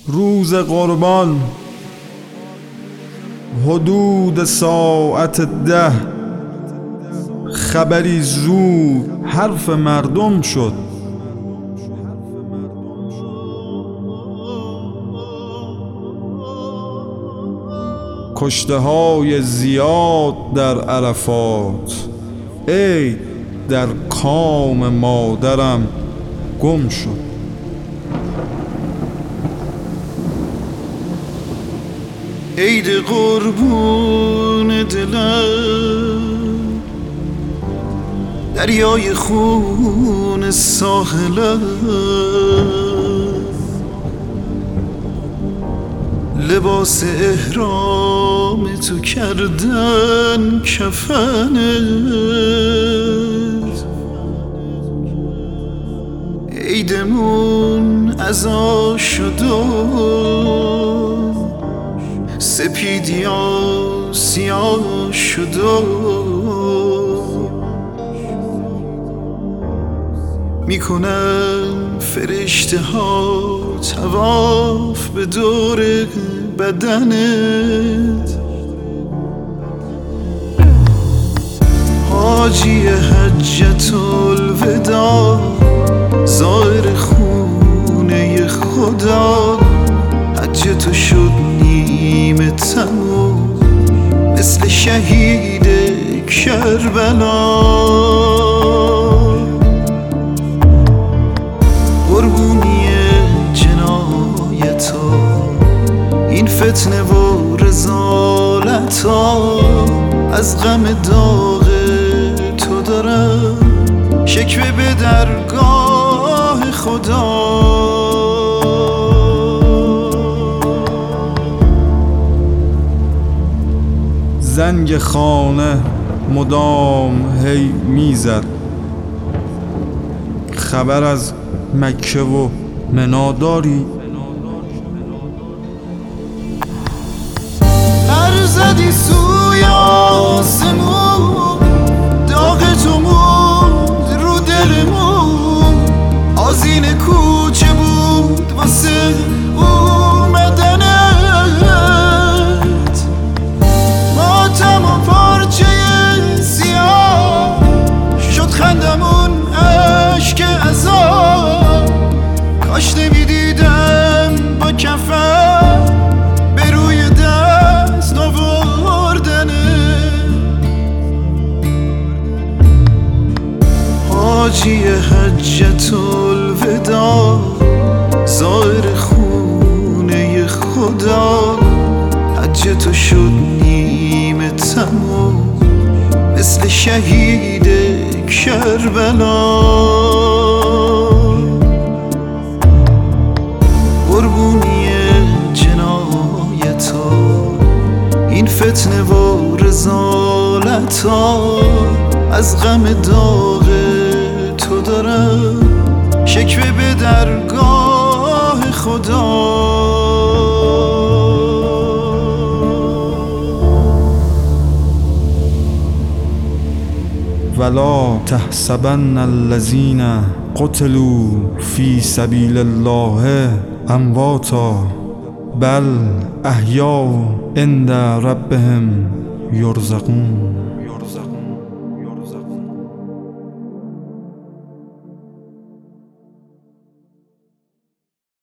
روز قربان حدود ساعت 10 خبری زود حرف مردم شد. کشته های زیاد در عرفات، عید در کام مادرم گم شد. عید قربون دلم، دریای خون ساحلم، لباس احرام تو کردن کفنت. عیدمون عزا شد و سپید یا سیاه شد و میکنن فرشته ها طواف به دور بدنت. حاجی حجت الوداع، زائر خونه خدا، حج تو شد نیمه تموم مثل شهید کربلا. قربونی جنایتا، این فتنه و رذالتا، از غم داغ تو دارم شکوه به درگاه خدا. زنگ خانه مدام هی میزد، خبر از مکه و منا داری؟ برزدی سوی آسمون، داغ تو موند رو دلمون، آذین کوچه بود واسه اومدنت. ماتم و پارچه سیاه شد خندمون اشک عذاب، کاش نمیدیدم با کفن به روی دست آوردنه. حاجی حجت الوداع، زائر خونه خدا، حج تو شد نیمه تموم مثل شهید کربلا. قربونی جنایتا، این فتنه و رذالتا، از غم داغ تو دارم شکوه به درگاه خدا. ولا تحسبن الذين قتلوا في سبيل الله امواتا بل احیاء عند ربهم یرزقون.